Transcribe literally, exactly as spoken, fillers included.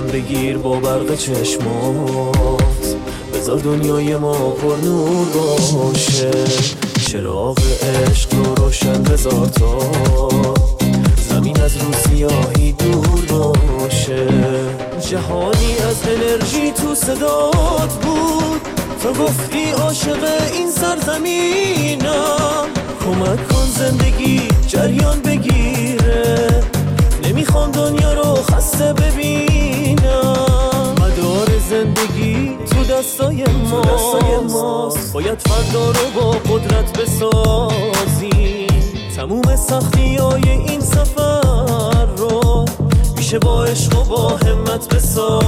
دستم بگیر با برق چشمات، بذار دنیای ما پر نور باشه، چراغ عشق رو روشن بذار تا زمین از رو سیاهی دور باشه. جهانی از انرژی تو صدات بود، تو گفتی عاشق این سرزمینم، کمک کن زندگی جریان بگیره، نمیخوام دنیا رو خسته ببینم. مدار زندگی تو دستای ماست، باید فردا رو با قدرت بسازیم، تموم سختی های این سفر رو میشه با عشق و با همت بسازیم.